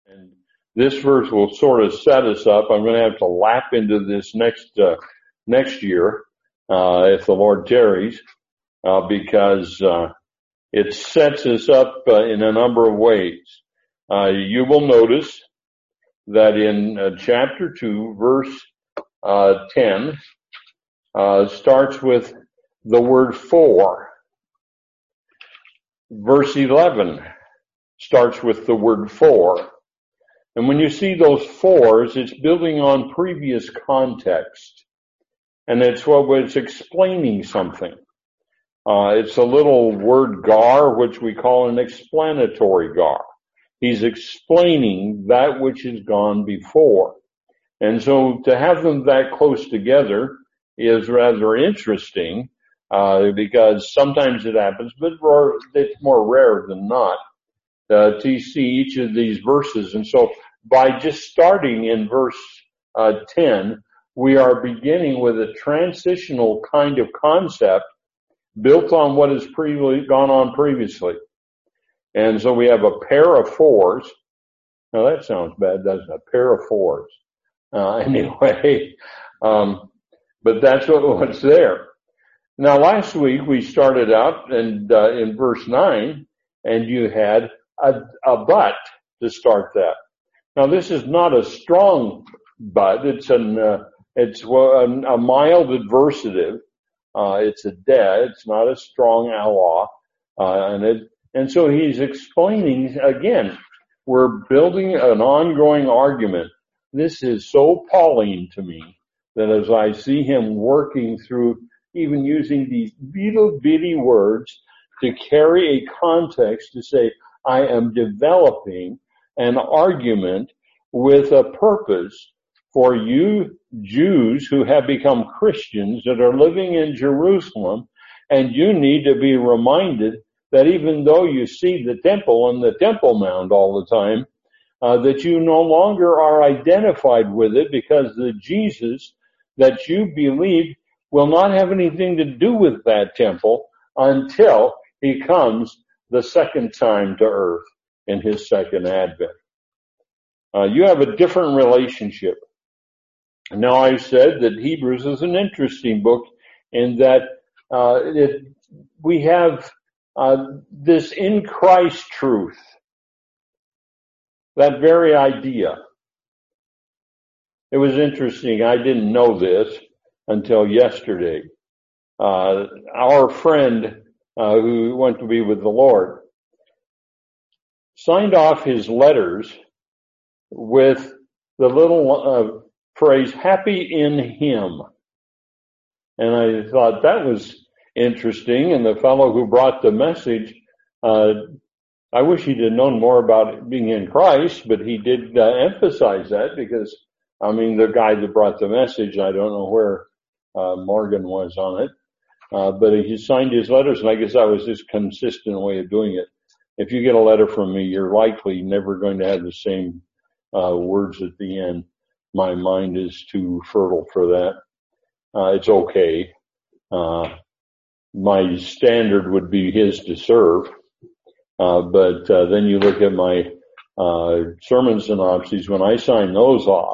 And this verse will sort of set us up. I'm going to have to lap into this next year, if the Lord tarries, because it sets us up in a number of ways. You will notice that in chapter 2, verse 10, starts with the word for. Verse 11 starts with the word for. And when you see those fours, it's building on previous context. And it's explaining something. It's a little word gar, which we call an explanatory gar. He's explaining that which has gone before. And so to have them that close together is rather interesting, because sometimes it happens, but it's more rare than not, to see each of these verses. And so by just starting in verse 10, we are beginning with a transitional kind of concept built on what has gone on previously. And so we have a pair of fours. Now that sounds bad, doesn't it? A pair of fours. Anyway, but that's what's there. Now last week we started out and in verse 9, and you had a but to start that. Now this is not a strong but. It's a mild adversative. It's a de. It's not a strong Allah. And so he's explaining again. We're building an ongoing argument. This is so Pauline to me that as I see him working through, even using these little bitty words to carry a context to say, I am developing an argument with a purpose for you Jews who have become Christians that are living in Jerusalem, and you need to be reminded that even though you see the temple and the Temple Mount all the time, that you no longer are identified with it, because the Jesus that you believe will not have anything to do with that temple until he comes the second time to earth in his second advent. You have a different relationship. Now I've said that Hebrews is an interesting book in that we have this in Christ truth. That very idea. It was interesting. I didn't know this until yesterday. Our friend who went to be with the Lord signed off his letters with the little phrase, happy in him. And I thought that was interesting. And the fellow who brought the message, I wish he'd have known more about being in Christ, but he did emphasize that, because, I mean, the guy that brought the message, I don't know where Morgan was on it, but he signed his letters, and I guess that was his consistent way of doing it. If you get a letter from me, you're likely never going to have the same words at the end. My mind is too fertile for that. It's okay. My standard would be his to serve. But then you look at my sermon synopses. When I sign those off,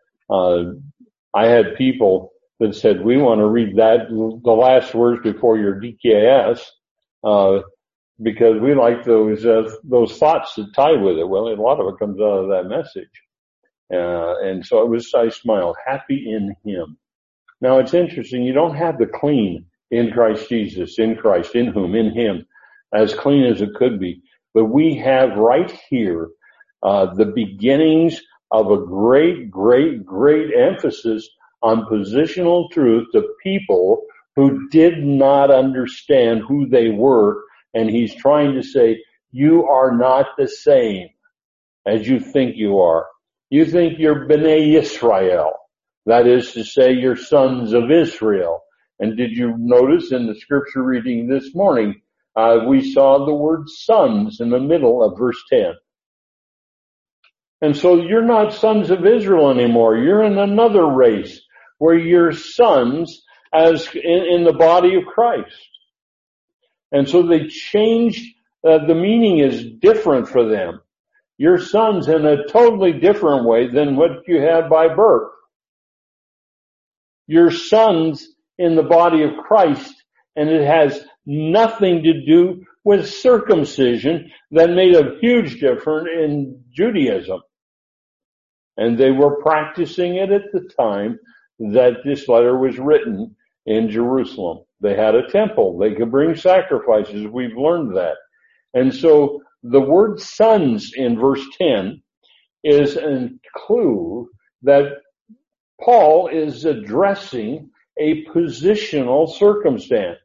I had people that said, we want to read the last words before your DKS, because we like those thoughts that tie with it. Well, a lot of it comes out of that message. And so I smiled, happy in him. Now it's interesting. You don't have the clean in Christ Jesus, in Christ, in whom, in him, as clean as it could be. But we have right here the beginnings of a great, great, great emphasis on positional truth to people who did not understand who they were. And he's trying to say, you are not the same as you think you are. You think you're Bnei Yisrael. That is to say, you're sons of Israel. And did you notice in the scripture reading this morning, we saw the word sons in the middle of verse 10. And so you're not sons of Israel anymore. You're in another race where you're sons as in the body of Christ. And so they changed, the meaning is different for them. You're sons in a totally different way than what you have by birth. You're sons in the body of Christ, and it has nothing to do with circumcision that made a huge difference in Judaism. And they were practicing it at the time that this letter was written in Jerusalem. They had a temple. They could bring sacrifices. We've learned that. And so the word sons in verse 10 is a clue that Paul is addressing a positional circumstance.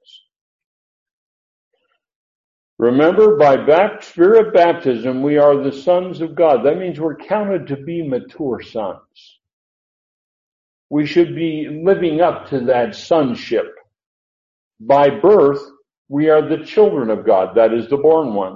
Remember, by Spirit baptism, we are the sons of God. That means we're counted to be mature sons. We should be living up to that sonship. By birth, we are the children of God. That is the born ones.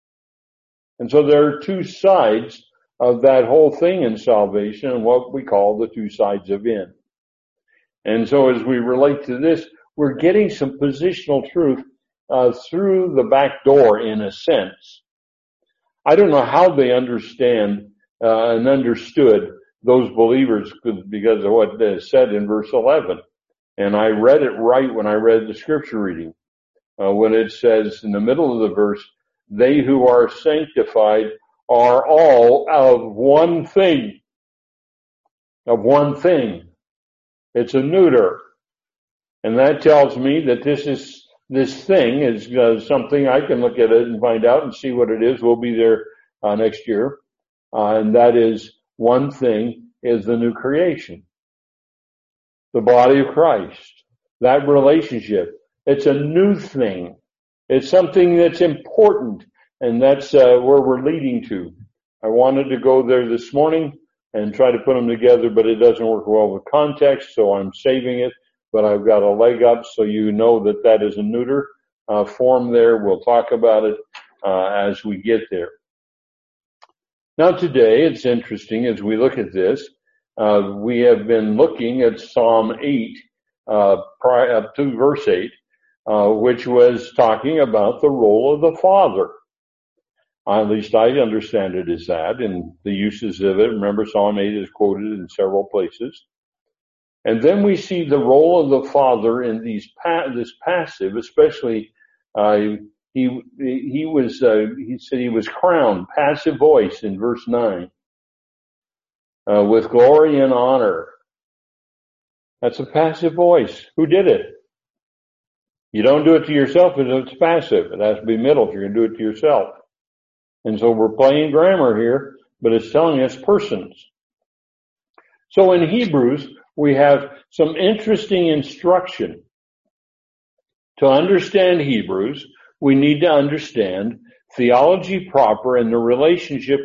And so there are two sides of that whole thing in salvation, and what we call the two sides of in. And so as we relate to this, we're getting some positional truth through the back door, in a sense. I don't know how they understand and understood, those believers, because of what is said in verse 11. And I read it right when I read the scripture reading. When it says in the middle of the verse, they who are sanctified are all of one thing. Of one thing. It's a neuter. And that tells me that this thing is something I can look at it and find out and see what it is. We'll be there next year. And that is, one thing is the new creation. The body of Christ. That relationship. It's a new thing. It's something that's important. And that's where we're leading to. I wanted to go there this morning and try to put them together, but it doesn't work well with context, so I'm saving it. But I've got a leg up, so you know that that is a neuter form there. We'll talk about it as we get there. Now today, it's interesting as we look at this. We have been looking at Psalm 8, up to verse 8, which was talking about the role of the Father. At least I understand it as that, and the uses of it. Remember, Psalm 8 is quoted in several places. And then we see the role of the Father in this passive, especially, he said he was crowned, passive voice in verse 9, with glory and honor. That's a passive voice. Who did it? You don't do it to yourself if it's passive. It has to be middle if you're going to do it to yourself. And so we're playing grammar here, but it's telling us persons. So in Hebrews, we have some interesting instruction. To understand Hebrews, we need to understand theology proper and the relationship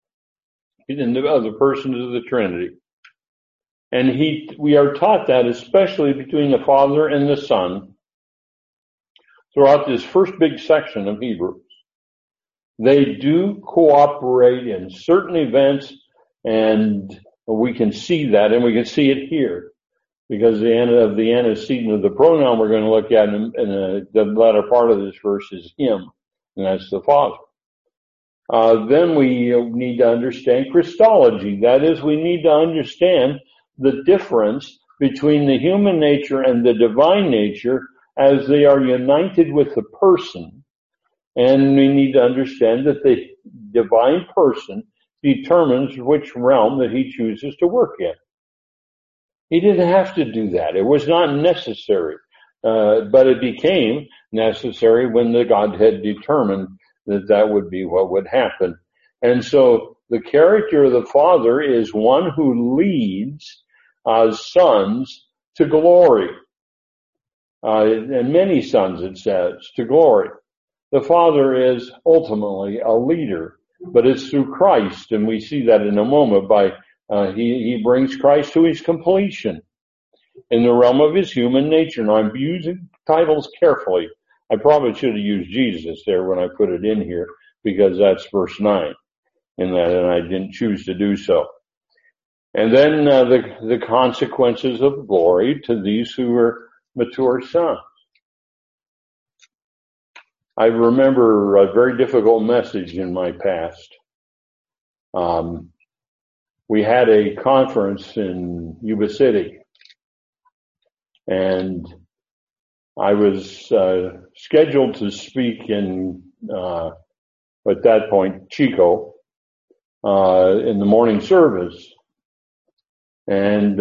in the other persons of the Trinity. And we are taught that especially between the Father and the Son throughout this first big section of Hebrews. They do cooperate in certain events, and we can see that, and we can see it here. Because the antecedent of the pronoun we're going to look at in the latter part of this verse is him, and that's the Father. Then we need to understand Christology. That is, we need to understand the difference between the human nature and the divine nature as they are united with the person. And we need to understand that the divine person determines which realm that he chooses to work in. He didn't have to do that. It was not necessary. But it became necessary when the Godhead determined that that would be what would happen. And so the character of the Father is one who leads sons to glory. And many sons, it says, to glory. The Father is ultimately a leader, but it's through Christ, and we see that in a moment by he brings Christ to his completion in the realm of his human nature. Now I'm using titles carefully. I probably should have used Jesus there when I put it in here, because that's verse 9 in that, and I didn't choose to do so. And then the consequences of glory to these who are mature sons. I remember a very difficult message in my past. we had a conference in Yuba City, and I was scheduled to speak in, at that point, Chico, in the morning service. And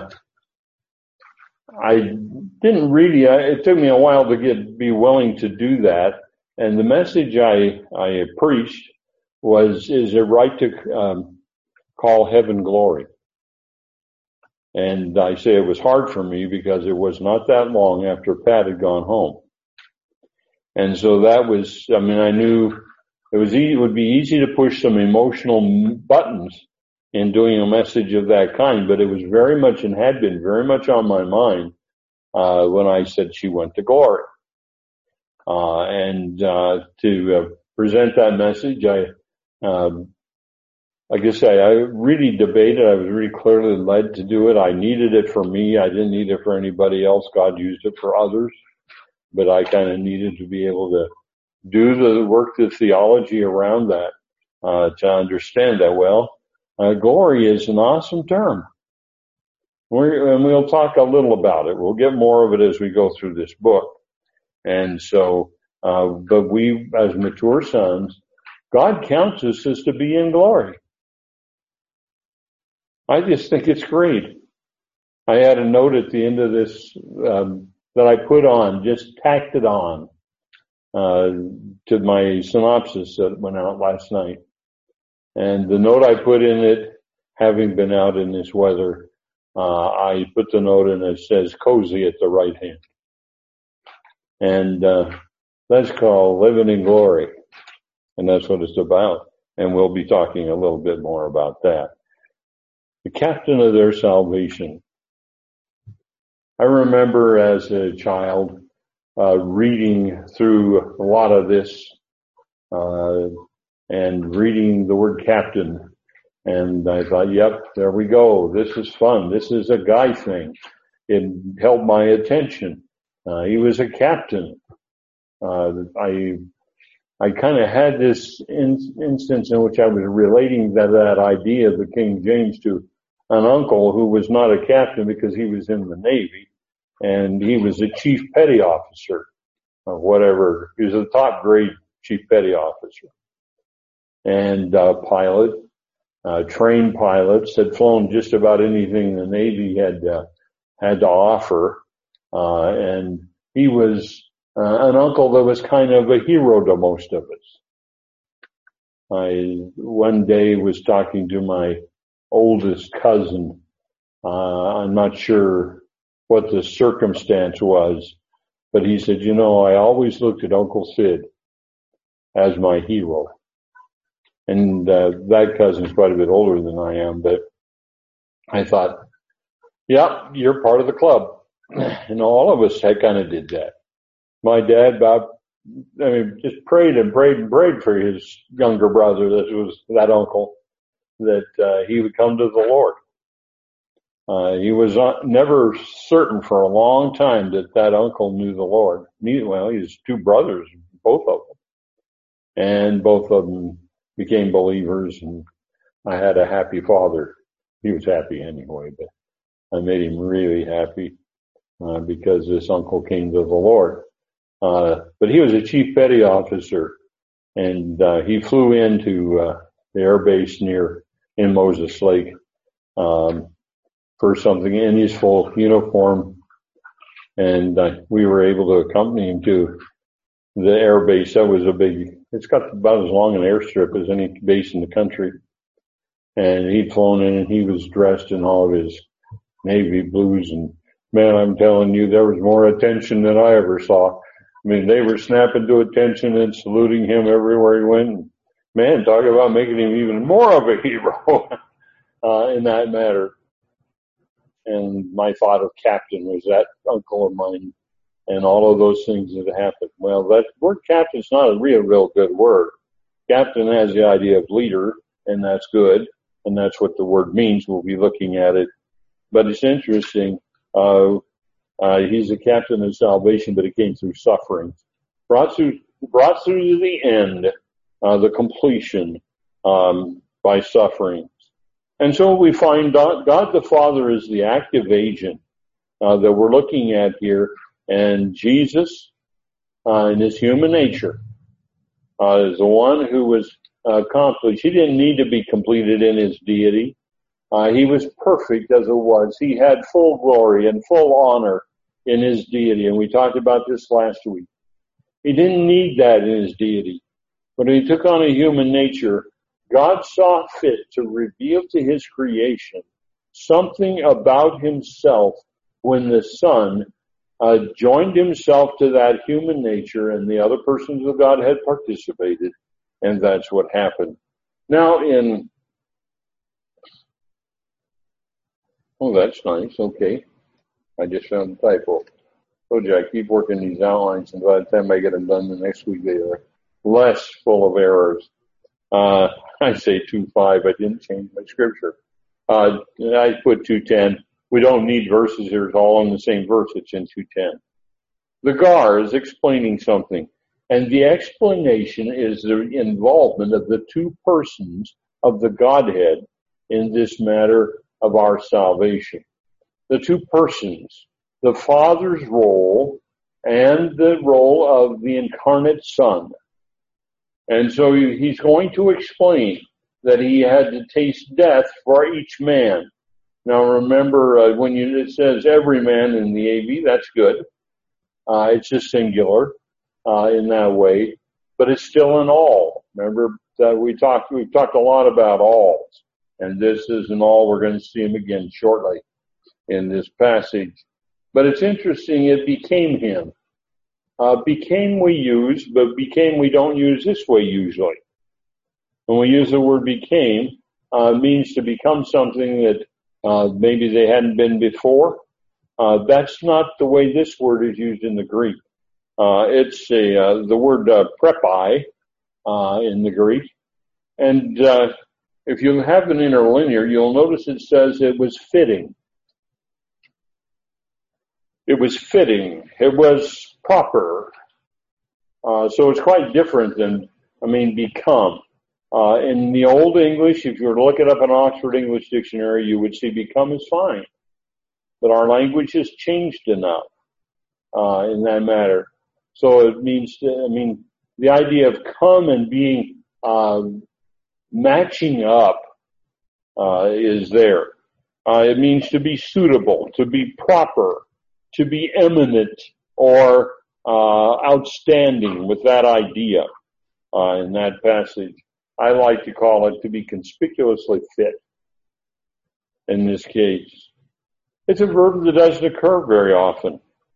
I didn't really, it took me a while to be willing to do that. And the message I preached was, is it right to call heaven glory? And I say it was hard for me because it was not that long after Pat had gone home. And so that was, I mean, I knew it would be easy to push some emotional buttons in doing a message of that kind, but it was very much and had been very much on my mind when I said she went to glory. And to present that message, like I say, I really debated. I was really clearly led to do it. I needed it for me. I didn't need it for anybody else. God used it for others, but I kind of needed to be able to do the work, the theology around that, to understand that. Well, glory is an awesome term. And we'll talk a little about it. We'll get more of it as we go through this book. And so, but we, as mature sons, God counts us as to be in glory. I just think it's great. I had a note at the end of this, that I put on, just tacked it on, to my synopsis that went out last night. And the note I put in it, having been out in this weather, I put the note in it says cozy at the right hand. And, that's called living in glory. And that's what it's about. And we'll be talking a little bit more about that. The captain of their salvation. I remember as a child, reading through a lot of this, and reading the word captain. And I thought, yep, there we go. This is fun. This is a guy thing. It held my attention. He was a captain. I kind of had this instance in which I was relating that idea of the King James to an uncle who was not a captain because he was in the Navy, and he was a chief petty officer or whatever. He was a top grade chief petty officer and pilot. Trained pilots, had flown just about anything the Navy had to offer, and he was an uncle that was kind of a hero to most of us. I one day was talking to my oldest cousin. I'm not sure what the circumstance was, but he said, you know, I always looked at Uncle Sid as my hero. And that cousin's quite a bit older than I am, but I thought, yeah, you're part of the club. And all of us kind of did that. My dad, just prayed and prayed and prayed for his younger brother, that was that uncle, that he would come to the Lord. He was never certain for a long time that uncle knew the Lord. Well, he has two brothers, both of them. And both of them became believers, and I had a happy father. He was happy anyway, but I made him really happy because this uncle came to the Lord. But he was a chief petty officer, and he flew into the air base in Moses Lake for something in his full uniform, and we were able to accompany him to the air base. That was it's got about as long an airstrip as any base in the country. And he'd flown in and he was dressed in all of his Navy blues. And man, I'm telling you, there was more attention than I ever saw. I mean, they were snapping to attention and saluting him everywhere he went. Man, talk about making him even more of a hero in that matter. And my thought of captain was that uncle of mine. And all of those things that happened. Well, that word captain's not a real good word. Captain has the idea of leader, and that's good, and that's what the word means. We'll be looking at it. But it's interesting. He's a captain of salvation, but it came through suffering. Brought through to the end, the completion, by by suffering. And so we find God the Father is the active agent that we're looking at here, and Jesus in his human nature is the one who was accomplished. He didn't need to be completed in his deity. He was perfect as it was. He had full glory and full honor in his deity, and we talked about this last week. He didn't need that in his deity. When he took on a human nature, God saw fit to reveal to his creation something about himself when the Son joined himself to that human nature, and the other persons of God had participated, and that's what happened. Now oh, that's nice. Okay. I just found a typo. Told you I keep working these outlines, and by the time I get them done the next week, they are less full of errors. I say 2:5. I didn't change my scripture. I put 2:10. We don't need verses here. It's all in the same verse. It's in 2:10. The Gar is explaining something, and the explanation is the involvement of the two persons of the Godhead in this matter of our salvation. The two persons, the Father's role and the role of the incarnate Son. And so he's going to explain that he had to taste death for each man. Now remember, when it says every man in the AV, that's good. It's just singular in that way, but it's still an all. Remember that we've talked a lot about alls, and this is an all. We're going to see him again shortly in this passage. But it's interesting, it became him. Became we use, but became we don't use this way usually. When we use the word became, it means to become something that maybe they hadn't been before. That's not the way this word is used in the Greek. It's the word prepi in the Greek. And if you have an interlinear, you'll notice it says it was fitting. It was fitting. It was proper. So it's quite different than, become. In the Old English, if you were to look it up in Oxford English Dictionary, you would see become is fine. But our language has changed enough in that matter. So it means, the idea of come and being matching up is there. It means to be suitable, to be proper, to be eminent or outstanding with that idea in that passage. I like to call it to be conspicuously fit in this case. It's a verb that doesn't occur very often.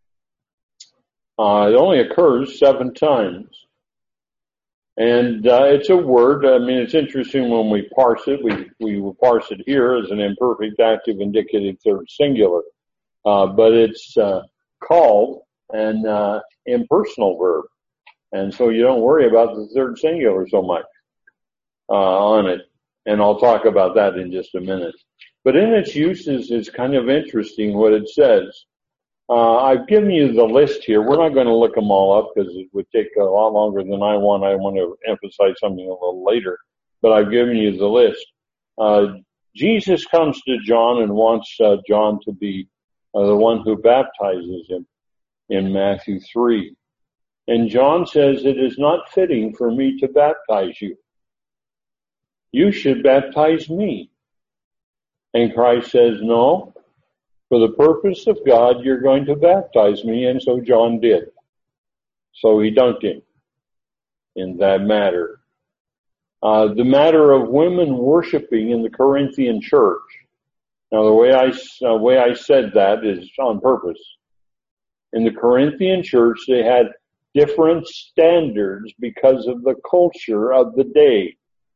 It only occurs 7 times. And it's a word, it's interesting when we parse it. We will parse it here as an imperfect, active, indicative, third singular. But it's called an impersonal verb. And so you don't worry about the third singular so much on it. And I'll talk about that in just a minute. But in its uses, it's kind of interesting what it says. I've given you the list here. We're not going to look them all up because it would take a lot longer than I want. I want to emphasize something a little later. But I've given you the list. Jesus comes to John and wants John to be the one who baptizes him in Matthew 3. And John says, it is not fitting for me to baptize you. You should baptize me. And Christ says, no, for the purpose of God, you're going to baptize me. And so John did. So he dunked him in that matter. The matter of women worshiping in the Corinthian church. Now, the way I said that is on purpose. In the Corinthian church, they had different standards because of the culture of the day.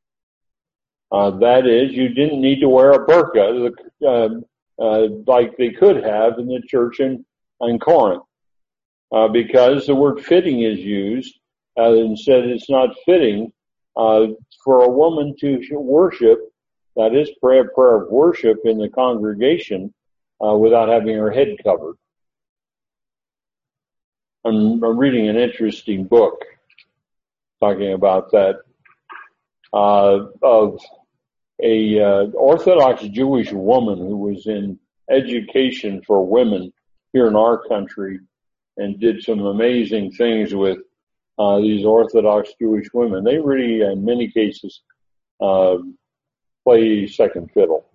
That is, you didn't need to wear a burqa like they could have in the church in Corinth, because the word fitting is used and said it's not fitting for a woman to worship, that is prayer of worship in the congregation without having her head covered. I'm reading an interesting book talking about that of Orthodox Jewish woman who was in education for women here in our country and did some amazing things with these Orthodox Jewish women. They really, in many cases, play second fiddle.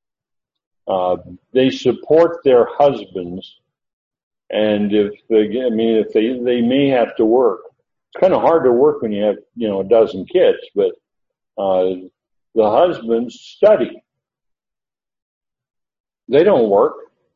They support their husbands, and if they may have to work. It's kind of hard to work when you have, a dozen kids, but the husbands study. They don't work.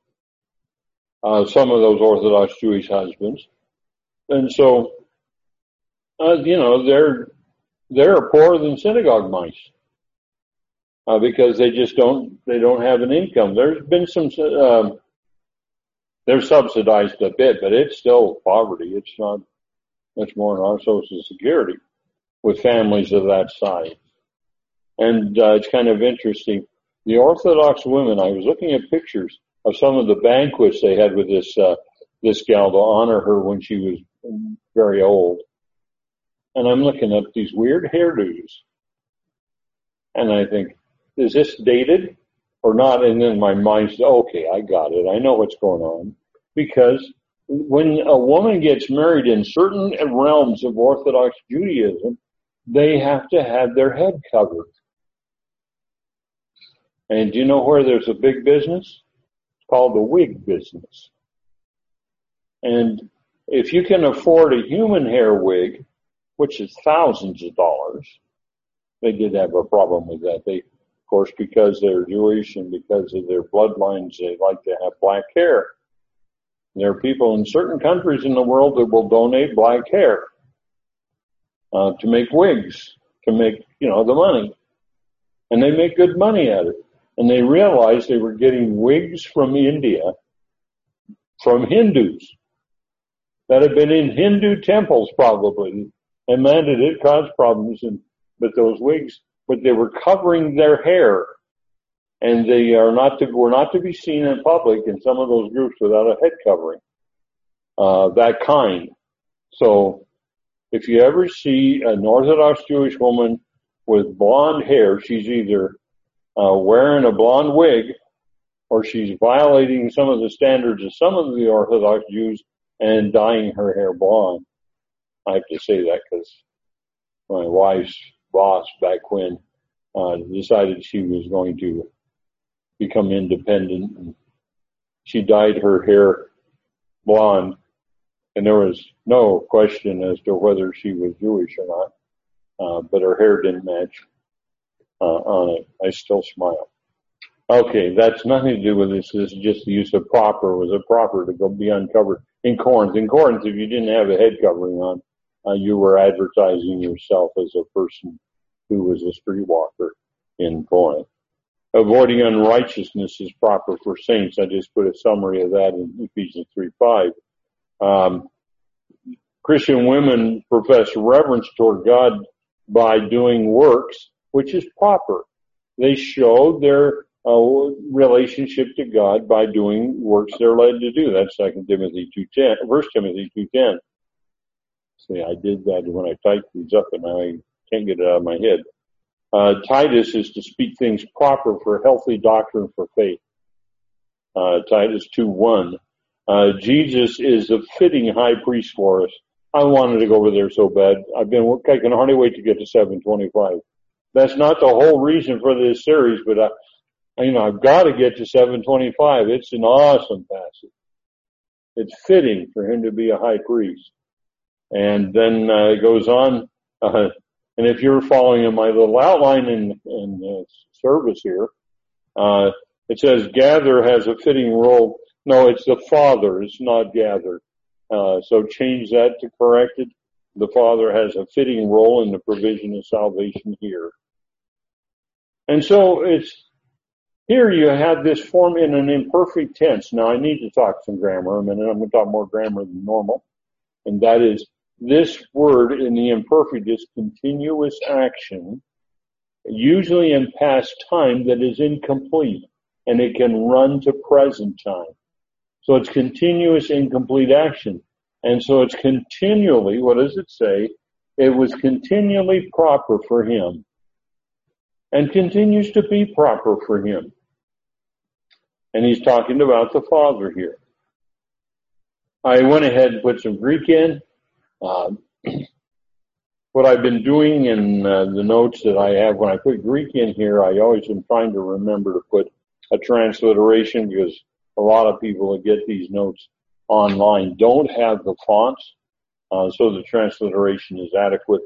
Some of those Orthodox Jewish husbands, and so they're poorer than synagogue mice because they don't have an income. There's been some. They're subsidized a bit, but it's still poverty. It's not much more than our Social Security with families of that size. And it's kind of interesting. The Orthodox women, I was looking at pictures of some of the banquets they had with this gal to honor her when she was very old. And I'm looking at these weird hairdos. And I think, is this dated or not? And then my mind says, okay, I got it. I know what's going on. Because when a woman gets married in certain realms of Orthodox Judaism, they have to have their head covered. And do you know where there's a big business? It's called the wig business. And if you can afford a human hair wig, which is thousands of dollars, they did have a problem with that. They, of course, because they're Jewish and because of their bloodlines, they like to have black hair. There are people in certain countries in the world that will donate black hair to make wigs, to make, the money. And they make good money at it. And they realized they were getting wigs from India, from Hindus, that had been in Hindu temples probably, and man, did it cause problems. But those wigs, but they were covering their hair. And they were not to be seen in public in some of those groups without a head covering, that kind. So if you ever see an Orthodox Jewish woman with blonde hair, she's either wearing a blonde wig or she's violating some of the standards of some of the Orthodox Jews and dyeing her hair blonde. I have to say that because my wife's boss back when decided she was going to become independent, and she dyed her hair blonde, and there was no question as to whether she was Jewish or not, but her hair didn't match on it. I still smile. Okay, that's nothing to do with this. This is just the use of proper. Was it proper to go be uncovered in Corinth? In Corinth, if you didn't have a head covering on, you were advertising yourself as a person who was a streetwalker in Corinth. Avoiding unrighteousness is proper for saints. I just put a summary of that in Ephesians 3:5. Christian women profess reverence toward God by doing works, which is proper. They show their relationship to God by doing works they're led to do. That's 2 Timothy 2:10, 1 Timothy 2:10. See, I did that when I typed these up, and now I can't get it out of my head. Titus is to speak things proper for healthy doctrine for faith. Titus 2:1. Jesus is a fitting high priest for us. I wanted to go over there so bad. I can hardly wait to get to 7:25. That's not the whole reason for this series, but I've got to get to 7:25. It's an awesome passage. It's fitting for him to be a high priest. And then it goes on, and if you're following in my little outline in service here, it says gather has a fitting role. No, it's the Father. It's not gather. So change that to corrected. The Father has a fitting role in the provision of salvation here. And so here you have this form in an imperfect tense. Now I need to talk some grammar a minute. I'm going to talk more grammar than normal. And that is, this word in the imperfect is continuous action, usually in past time that is incomplete, and it can run to present time. So it's continuous incomplete action. And so it's continually, what does it say? It was continually proper for him. and continues to be proper for him. And he's talking about the Father here. I went ahead and put some Greek in. What I've been doing in the notes that I have, when I put Greek in here, I always am trying to remember to put a transliteration, because a lot of people that get these notes online don't have the fonts, so the transliteration is adequate.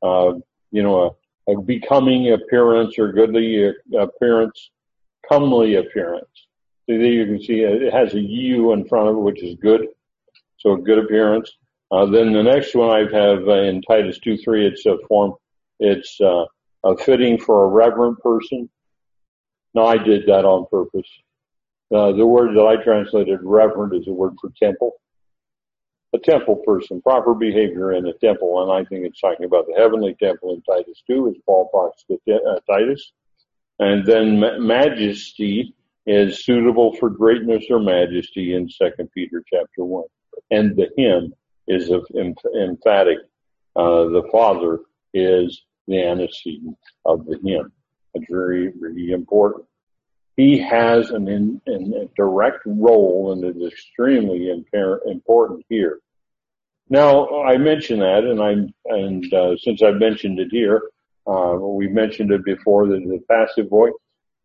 A becoming appearance or goodly appearance, comely appearance. So there you can see it has a U in front of it, which is good. So good appearance. Then the next one I have in Titus 2:3, it's a form, it's a fitting for a reverent person. No, I did that on purpose. The word that I translated reverent is a word for temple. A temple person, proper behavior in a temple, and I think it's talking about the heavenly temple in Titus 2, as Paul talks to Titus. And then majesty is suitable for greatness or majesty in 2 Peter chapter 1. And the hymn is emphatic. The Father is the antecedent of the hymn. It's very, really important. He has a direct role, and it is extremely important here. Now, I mentioned that, and since I've mentioned it here, we mentioned it before, that the passive voice,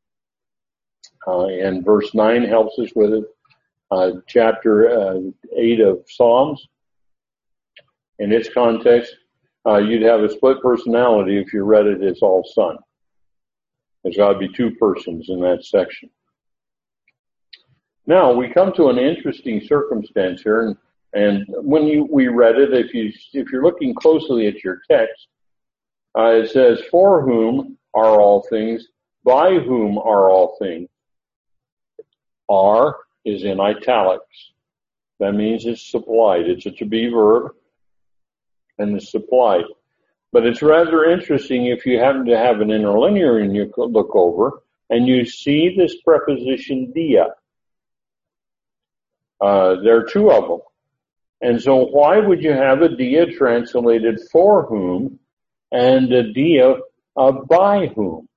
and verse 9 helps us with it. Chapter 8 of Psalms, in its context, you'd have a split personality if you read it as all Son. There's got to be two persons in that section. Now, we come to an interesting circumstance here, and when we read it, if you're looking closely at your text, it says, for whom are all things, by whom are all things. Are is in italics. That means it's supplied. It's a to be verb, and it's supplied. But it's rather interesting if you happen to have an interlinear and you look over and you see this preposition dia. There are two of them. And so why would you have a dia translated for whom and a dia by whom?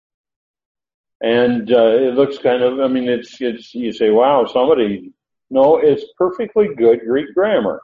And it looks kind of, it's you say, wow, no, it's perfectly good Greek grammar.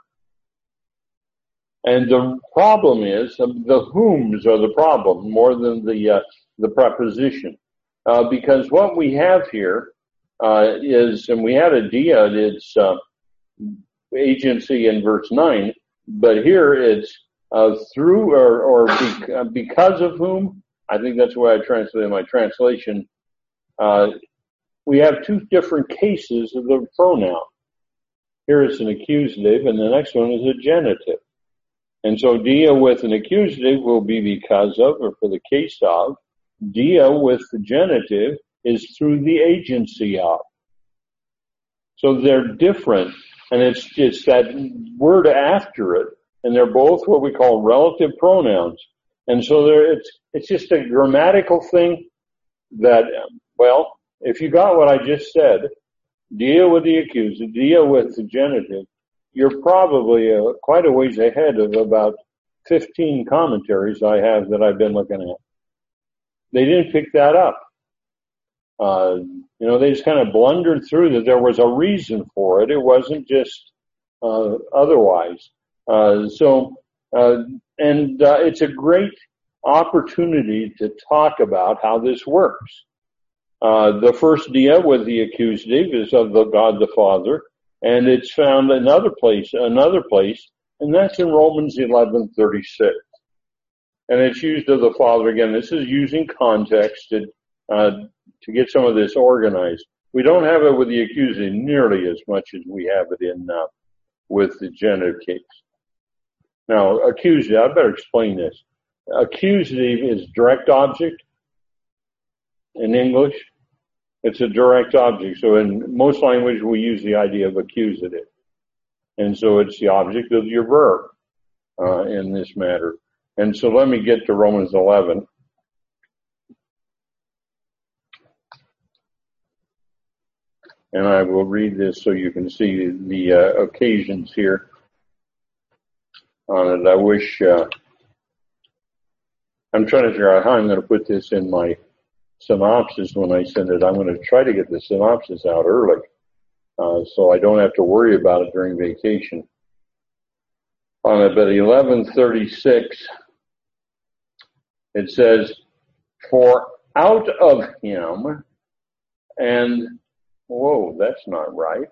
And the problem is, the whoms are the problem more than the preposition. Because what we have here is, and we had a dia, it's agency in verse 9, but here it's through or because of whom. I think that's the way I translated my translation. We have two different cases of the pronoun. Here it's an accusative, and the next one is a genitive. And so dia with an accusative will be because of, or for the case of. Dia with the genitive is through the agency of. So they're different, and it's that word after it, and they're both what we call relative pronouns. And so it's just a grammatical thing that, well, if you got what I just said, dia with the accusative, dia with the genitive, you're probably quite a ways ahead of about 15 commentaries I have that I've been looking at. They didn't pick that up. They just kind of blundered through that there was a reason for it. It wasn't just otherwise. It's a great opportunity to talk about how this works. The first dia with the accusative is of the God the Father. And it's found another place, and that's in Romans 11:36. And it's used of the Father again. This is using context to get some of this organized. We don't have it with the accusative nearly as much as we have it in with the genitive case. Now, accusative, I better explain this. Accusative is direct object in English. It's a direct object. So in most languages, we use the idea of accusative. And so it's the object of your verb in this matter. And so let me get to Romans 11. And I will read this so you can see the occasions here on it. I'm trying to figure out how I'm going to put this in my synopsis when I send it. I'm going to try to get the synopsis out early, so I don't have to worry about it during vacation. On about 11:36, it says, "For out of him," and whoa, that's not right.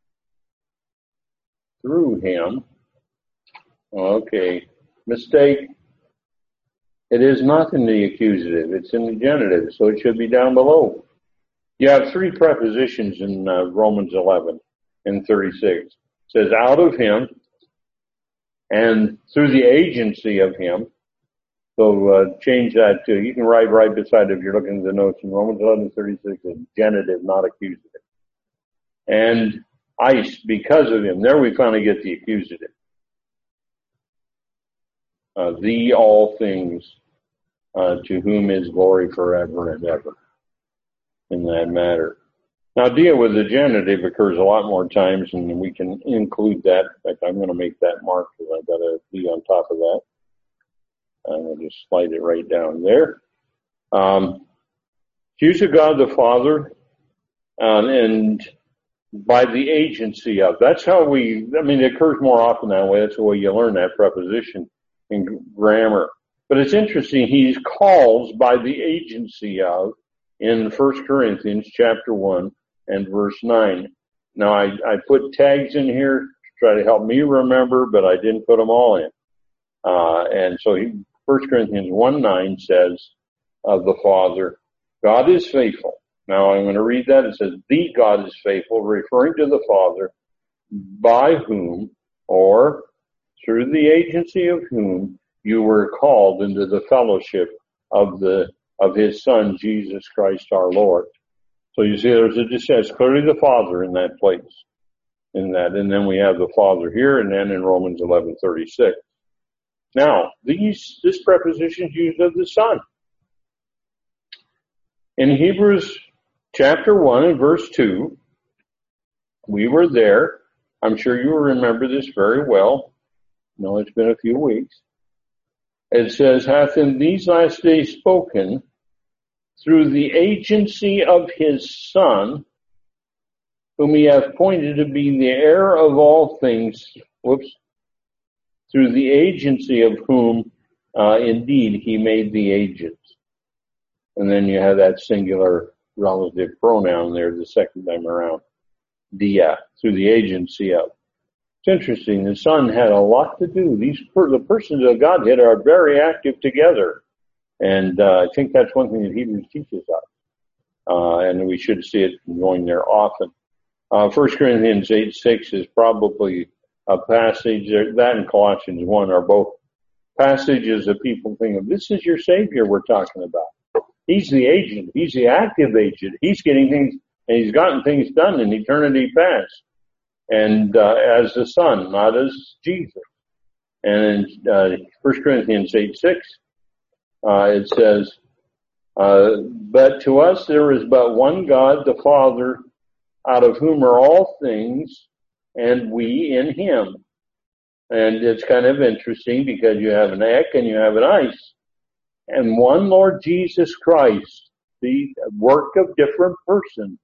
Through him. Okay, mistake. It is not in the accusative. It's in the genitive, so it should be down below. You have three prepositions in Romans 11 and 36. It says out of him and through the agency of him. So change that to, you can write right beside it if you're looking at the notes in Romans 11:36, it's genitive, not accusative. And ice, because of him. There we finally get the accusative. The all things, to whom is glory forever and ever, in that matter. Now, deal with the genitive occurs a lot more times, and we can include that. In fact, I'm going to make that mark because I've got to be on top of that. I'm going to just slide it right down there. Use of God the Father, and by the agency of. That's how it occurs more often that way. That's the way you learn that preposition in grammar. But it's interesting, he calls by the agency of in 1 Corinthians chapter 1 and verse 9. Now, I put tags in here to try to help me remember, but I didn't put them all in. And so 1 Corinthians 1:9 says of the Father, God is faithful. Now, I'm going to read that. It says, the God is faithful, referring to the Father, by whom, or through the agency of whom, you were called into the fellowship of his Son, Jesus Christ our Lord. So you see, there's clearly the Father in that place, and then we have the Father here, and then in Romans 11:36. Now, this preposition is used of the Son. In Hebrews chapter 1 and verse 2, we were there. I'm sure you will remember this very well. No, it's been a few weeks. It says, hath in these last days spoken through the agency of his Son, whom he hath appointed to be the heir of all things, through the agency of whom, indeed, he made the agents. And then you have that singular relative pronoun there the second time around, dia, through the agency of. It's interesting, the Son had a lot to do. The persons of Godhead are very active together. And I think that's one thing that Hebrews teaches us. And we should see it going there often. 1 Corinthians 8:6 is probably a passage, that and Colossians 1 are both passages that people think of. This is your Savior we're talking about. He's the agent. He's the active agent. He's getting things, and he's gotten things done in eternity past. And as the Son, not as Jesus. And in 1 Corinthians 8:6, it says, but to us there is but one God, the Father, out of whom are all things, and we in him. And it's kind of interesting because you have an ek and you have an ice. And one Lord Jesus Christ, the work of different persons.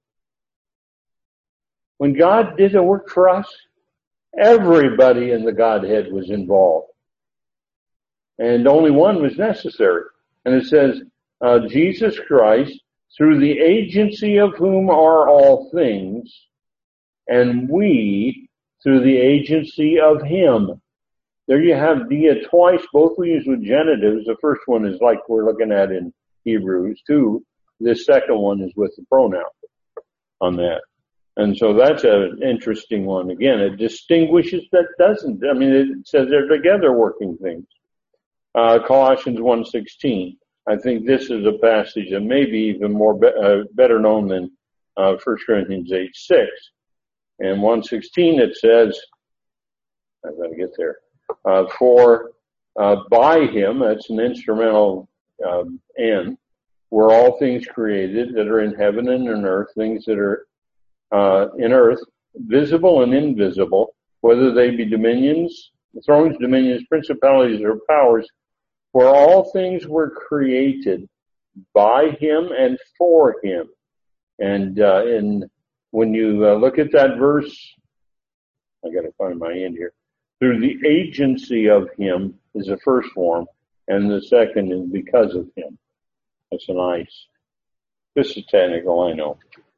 When God did the work for us, everybody in the Godhead was involved. And only one was necessary. And it says, Jesus Christ, through the agency of whom are all things, and we through the agency of him. There you have dia twice, both we use with genitives. The first one is like we're looking at in Hebrews 2. This second one is with the pronoun on that. And so that's an interesting one. Again, it distinguishes that doesn't. I mean, it says they're together working things. Colossians 1:16. I think this is a passage that may be even more better known than 1 Corinthians 8:6. And 1:16 it says, I've got to get there. For by him, that's an instrumental N, were all things created that are in heaven and in earth, things that are in earth, visible and invisible, whether they be dominions, thrones, dominions, principalities, or powers, for all things were created by him and for him. And when you look at that verse, I got to find my end here. Through the agency of him is the first form, and the second is because of him. That's nice. This is technical, I know.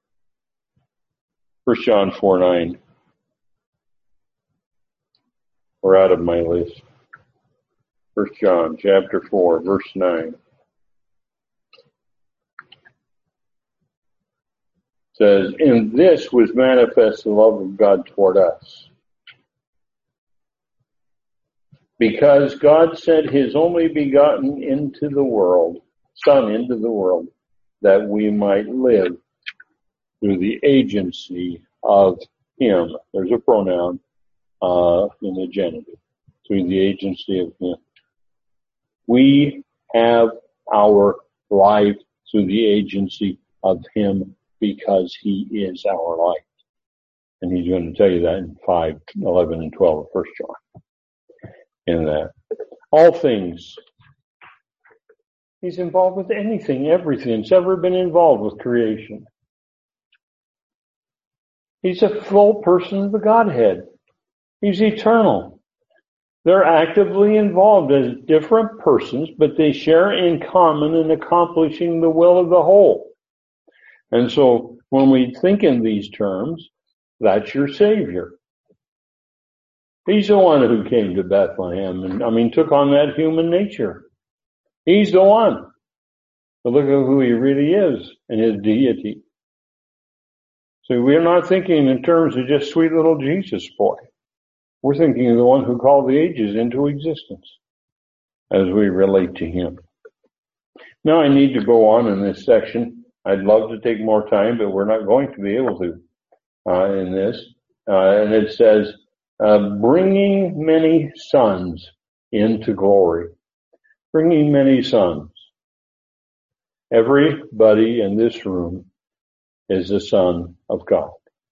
1 John 4:9. We're out of my list. 1 John chapter 4, verse 9. Says, in this was manifest the love of God toward us, because God sent his only begotten into the world, Son into the world, that we might live through the agency of him. There's a pronoun in the genitive. Through the agency of him. We have our life through the agency of him, because he is our life. And he's going to tell you that in 5, 11, and 12 of 1 John. In that. All things. He's involved with anything, everything that's ever been involved with creation. He's a full person of the Godhead. He's eternal. They're actively involved as different persons, but they share in common in accomplishing the will of the whole. And so when we think in these terms, that's your Savior. He's the one who came to Bethlehem and, took on that human nature. He's the one. But look at who he really is in his deity. So we're not thinking in terms of just sweet little Jesus boy. We're thinking of the one who called the ages into existence as we relate to him. Now I need to go on in this section. I'd love to take more time, but we're not going to be able to in this. And it says, bringing many sons into glory. Bringing many sons. Everybody in this room is the son of God.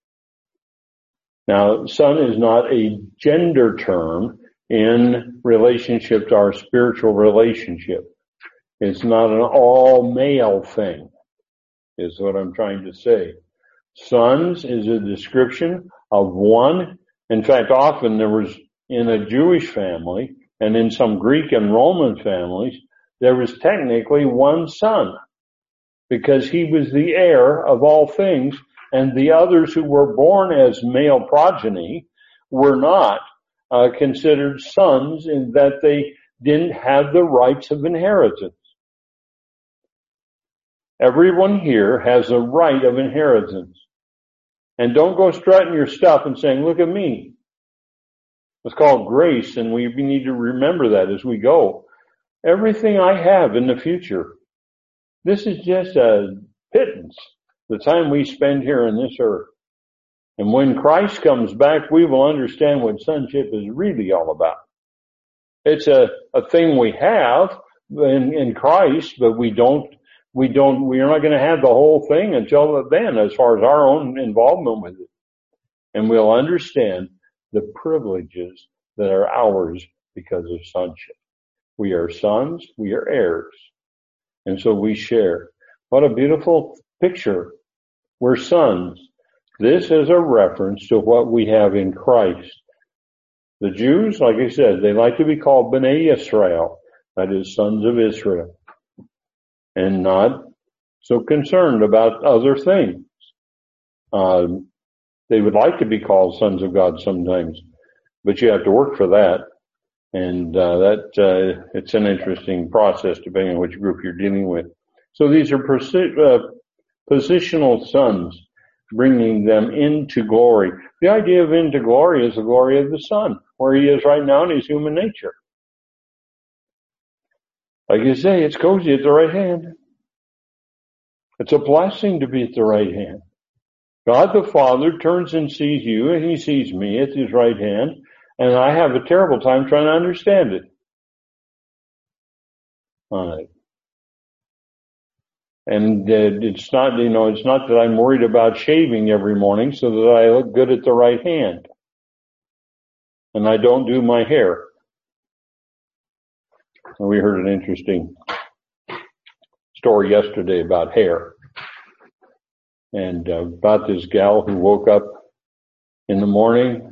Now, son is not a gender term in relationship to our spiritual relationship. It's not an all-male thing, is what I'm trying to say. Sons is a description of one. In fact, often there was, in a Jewish family, and in some Greek and Roman families, there was technically one son, because he was the heir of all things, and the others who were born as male progeny were not considered sons, in that they didn't have the rights of inheritance. Everyone here has a right of inheritance. And don't go strutting your stuff and saying, look at me. It's called grace, and we need to remember that as we go. Everything I have in the future, this is just a pittance, the time we spend here on this earth. And when Christ comes back, we will understand what sonship is really all about. It's a thing we have in Christ, but we are not going to have the whole thing until then, as far as our own involvement with it. And we'll understand the privileges that are ours because of sonship. We are sons, we are heirs. And so we share. What a beautiful picture. We're sons. This is a reference to what we have in Christ. The Jews, like I said, they like to be called Bnei Yisrael. That is, sons of Israel. And not so concerned about other things. They would like to be called sons of God sometimes, but you have to work for that. And it's an interesting process depending on which group you're dealing with. So these are positional sons, bringing them into glory. The idea of into glory is the glory of the Son, where he is right now in his human nature. Like you say, it's cozy at the right hand. It's a blessing to be at the right hand. God the Father turns and sees you, and he sees me at his right hand, and I have a terrible time trying to understand it. And it's not that I'm worried about shaving every morning so that I look good at the right hand. And I don't do my hair. We heard an interesting story yesterday about hair, and about this gal who woke up in the morning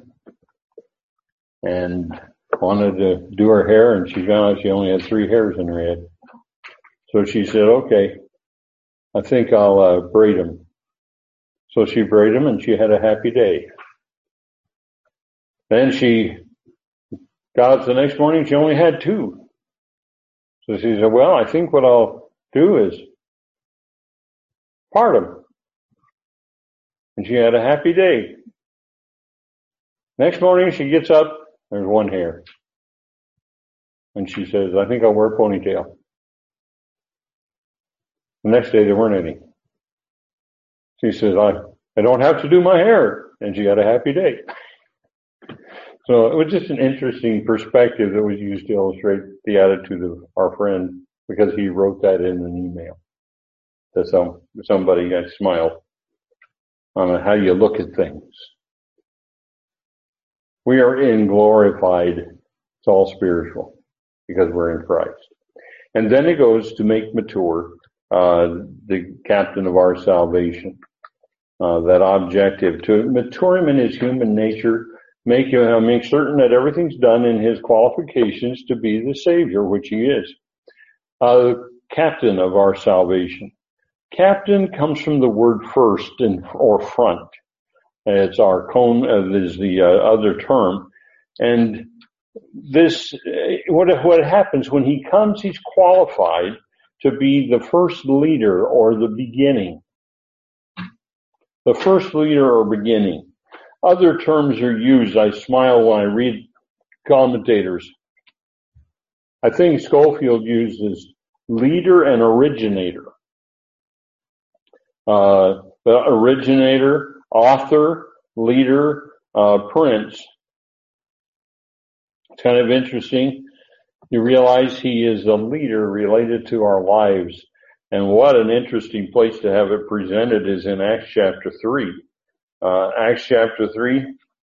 and wanted to do her hair, and she found out she only had 3 hairs in her head. So she said, okay, I think I'll braid them. So she braided them, and she had a happy day. Then she got up the next morning, she only had 2. So she said, well, I think what I'll do is part them. And she had a happy day. Next morning she gets up, there's 1 hair. And she says, I think I'll wear a ponytail. The next day there weren't any. She says, I don't have to do my hair. And she had a happy day. So it was just an interesting perspective that was used to illustrate the attitude of our friend, because he wrote that in an email to somebody. I smiled on how you look at things. We are in glorified, it's all spiritual, because we're in Christ. And then it goes to make mature the captain of our salvation, that objective, to mature him in his human nature, make certain that everything's done in his qualifications to be the Savior, which he is. Captain of our salvation. Captain comes from the word first or front. It's is the other term. And this, what happens when he comes, he's qualified to be the first leader or the beginning. The first leader or beginning. Other terms are used. I smile when I read commentators. I think Schofield uses leader and originator. The originator, author, leader, prince. It's kind of interesting. You realize he is a leader related to our lives. And what an interesting place to have it presented is in Acts chapter 3. Acts chapter 3,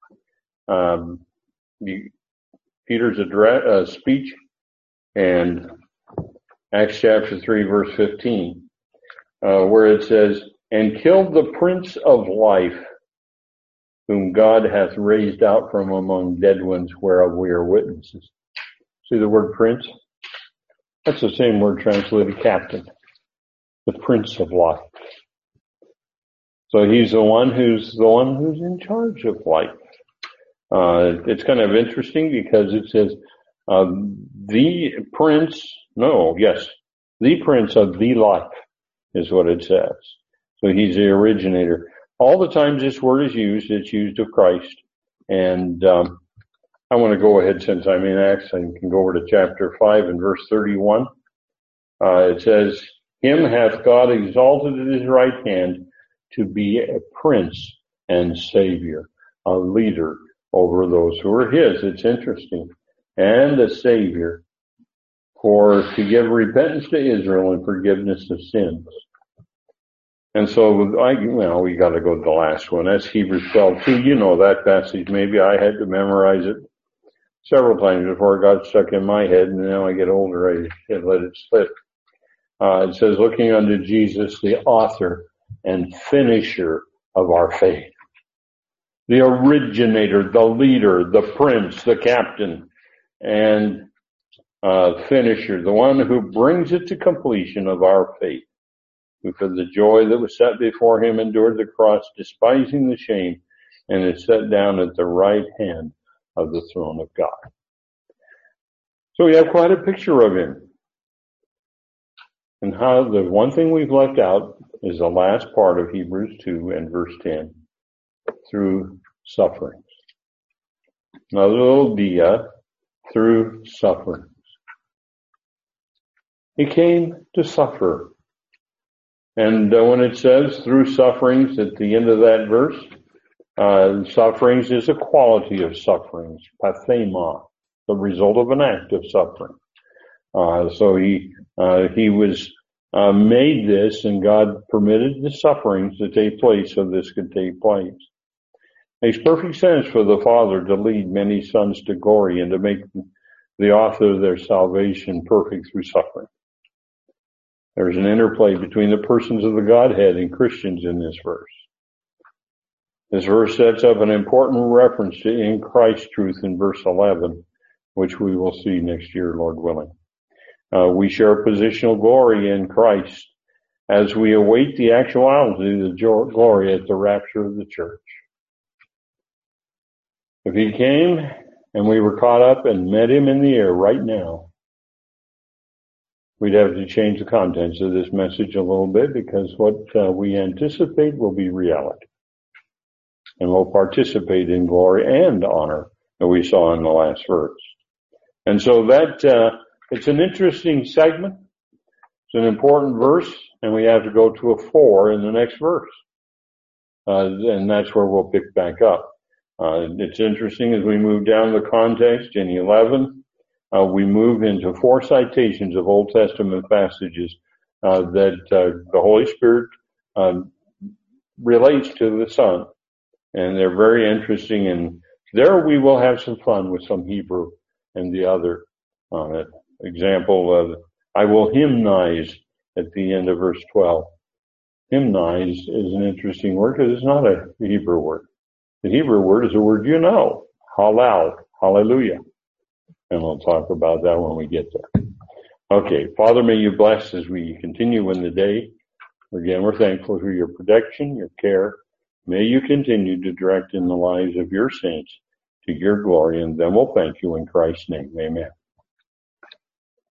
Peter's speech, and Acts chapter 3 verse 15, where it says, and killed the Prince of Life, whom God hath raised out from among dead ones, whereof we are witnesses. See the word prince? That's the same word translated captain. The Prince of Life. So he's the one who's in charge of life. It's kind of interesting because it says, the Prince of the life is what it says. So he's the originator. All the times this word is used, it's used of Christ. And, I want to go ahead, since I'm in Acts, I can go over to chapter 5 and verse 31. It says, him hath God exalted at his right hand to be a prince and savior, a leader over those who are his. It's interesting. And a savior to give repentance to Israel and forgiveness of sins. And so we got to go to the last one. That's Hebrews 12:2. You know that passage. Maybe I had to memorize it several times before it got stuck in my head, and now I get older, I let it slip. It says, looking unto Jesus, the author and finisher of our faith. The originator, the leader, the prince, the captain, and finisher, the one who brings it to completion of our faith, who for the joy that was set before him endured the cross, despising the shame, and is set down at the right hand of the throne of God. So we have quite a picture of him. And how the one thing we've left out is the last part of Hebrews 2 and verse 10, through sufferings. Another little dia, through sufferings. He came to suffer. And when it says through sufferings at the end of that verse, sufferings is a quality of sufferings, pathema, the result of an act of suffering. So he was made this, and God permitted the sufferings to take place so this could take place. It makes perfect sense for the Father to lead many sons to glory and to make the author of their salvation perfect through suffering. There's an interplay between the persons of the Godhead and Christians in this verse. This verse sets up an important reference to in Christ truth in verse 11, which we will see next year, Lord willing. We share positional glory in Christ as we await the actuality of the glory at the rapture of the church. If he came and we were caught up and met him in the air right now, we'd have to change the contents of this message a little bit, because what we anticipate will be reality. And we'll participate in glory and honor that we saw in the last verse. And so that, it's an interesting segment. It's an important verse, and we have to go to a 4 in the next verse. And that's where we'll pick back up. It's interesting as we move down the context in 11, we move into 4 citations of Old Testament passages, that, the Holy Spirit, relates to the Son. And they're very interesting, and there we will have some fun with some Hebrew and the other. Example of, I will hymnize at the end of verse 12. Hymnize is an interesting word because it's not a Hebrew word. The Hebrew word is a word you know. Halal, hallelujah. And we'll talk about that when we get there. Okay, Father, may you bless as we continue in the day. Again, we're thankful for your protection, your care. May you continue to direct in the lives of your saints to your glory, and then we'll thank you in Christ's name. Amen.